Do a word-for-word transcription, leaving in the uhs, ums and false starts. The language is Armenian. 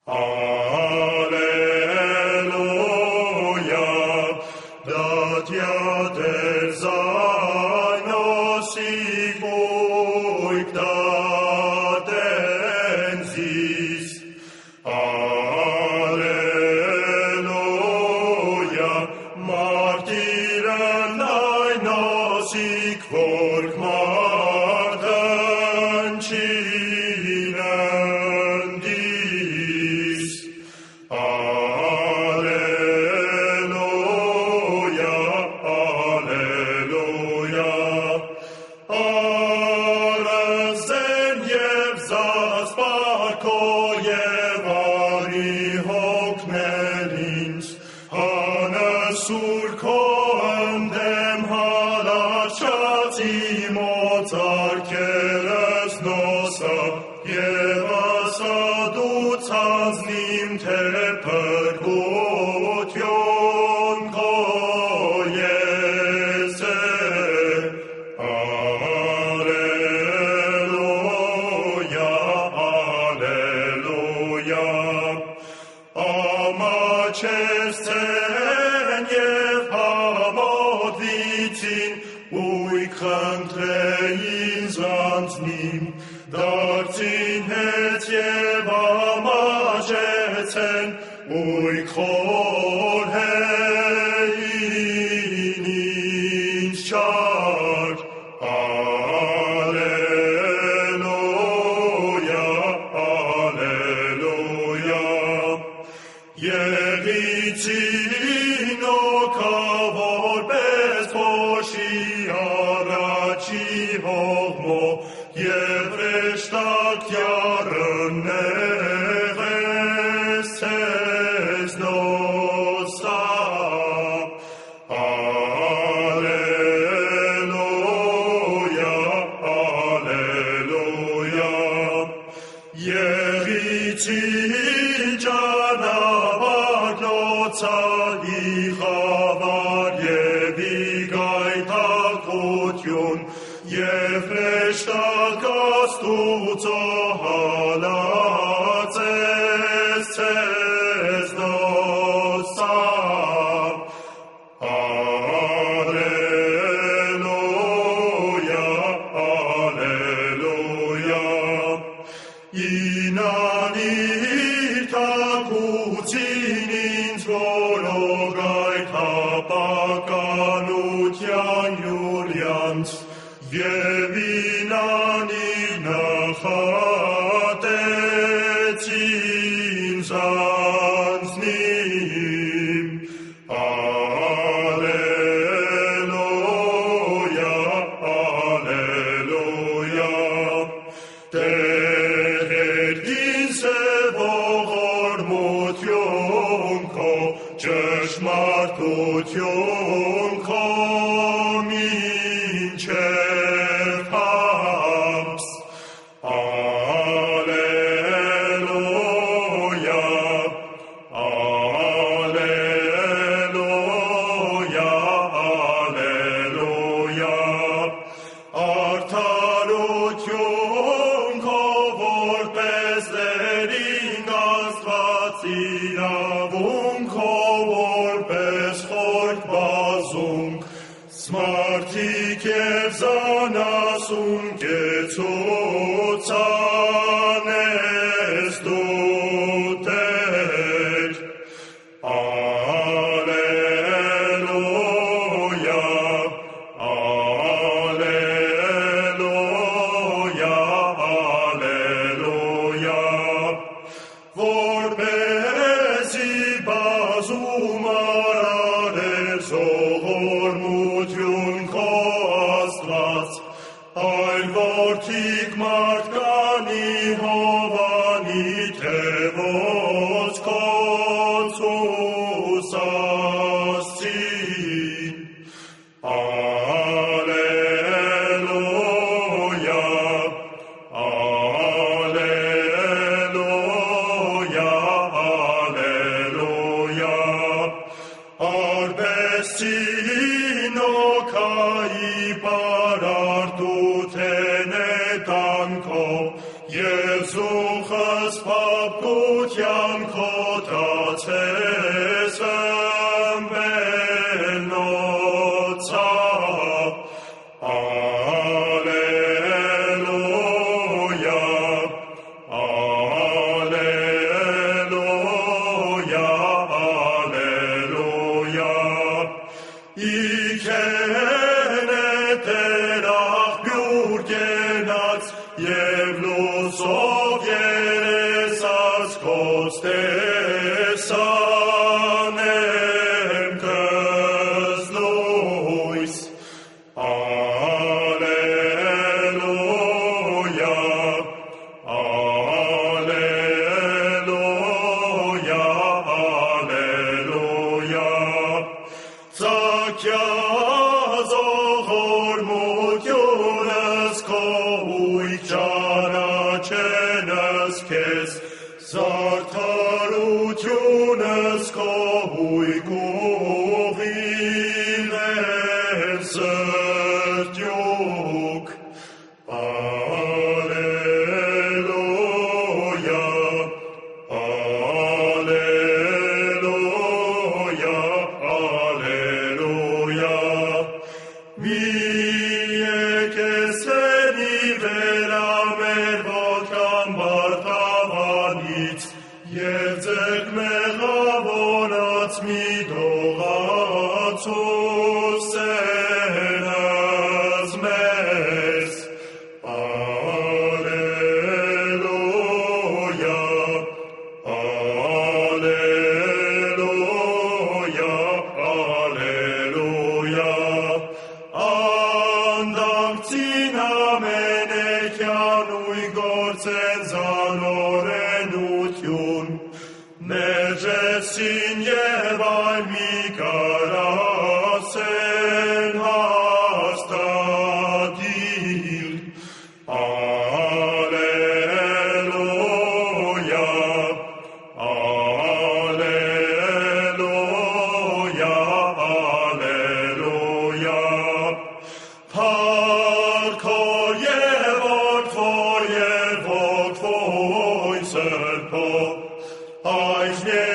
Alleluia, datia der seiner Sieg da den siehst. Alleluia, martyren deiner Sieg volk marten schienen dies. Alleluia, Alleluia, alles en jevzas barko jevari hoknerins, Hannes urkoen dem halachat imozar keres nosa, jevas aducans nim te percution coiese. Alleluia, Alleluia, amacesteen jev hamodvitin, ui cantrein zant nim, dartin het jev amacesteen, ui kol hein in chart. Alleluia, Alleluia, Yevitino kavor bez poshi arachi homo, Yevreshtak yaren neves es nosa. Alleluia, Alleluia, Yeviti janavar notzali chavar yevigai takutyun, Yeveshtak astuto halatzes es nosa. Alleluia, Alleluia, inanit acutin in tvologai tapakanut jan Julians, Yevinanit nachatet in sans nim. Alleluia, Alleluia, tehet ginse vogor motionko, cheshmartutionko minchef haps. Alleluia, Alleluia, Alleluia, artalution covor peslerin astvatsiavum covor pes hoit basum, smartik evzanasum getutsanes dutet. Alleluia, Alleluia, Alleluia, vorbesi basum arare zohor mutiun coastras, ein vortig mart gani hovani tevos consus astin. Alleluia, Alleluia, Alleluia, arbestino kai parartu tenetanko, Jesuchas paput կյանքոթացես ըմբելնոցա, Ալելույա, Ալելույա, Ալելույա, իքեն է Տեր աղբյուր կենաց և լուսով երեսած կոստեսան եմ կզլույս, Ալելույա, Ալելույա, Ալելույա, ծակյազ ողորմությունս քո ույք ճանաչենս քեզ, զարդարությունս քո ույք ուղիղ սրտյուք, Ալելույա, Ալելույա, Ալելույա, մի եկեսենի վերամեր ոտքան բարդավանից և ձեր մեղավորած մի դողացուս սենաս մեզ, Ալելույա, Ալելույա, Ալելույա, անդակցին ամենեքյան ույ գործեն զանորենություն, ներժեցին և այլ մի կարասեն հաստատիլ, Ալելույա, Ալելույա, Ալելույա, Փառքո և որդվո և որդվոյ սրբո, այժմ